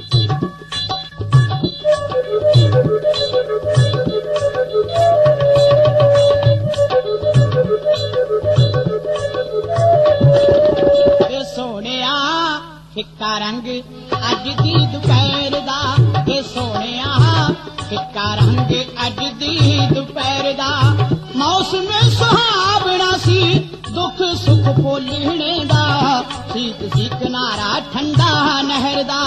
सोनिया फिक्का रंग अज दी दोपहर दा, ये सोनिया फिक्का रंग अज दी दोपहर दा। मौसम सुहावना सी दुख सुख भुलने दा, सीत सी किनारा ठंडा नहर दा।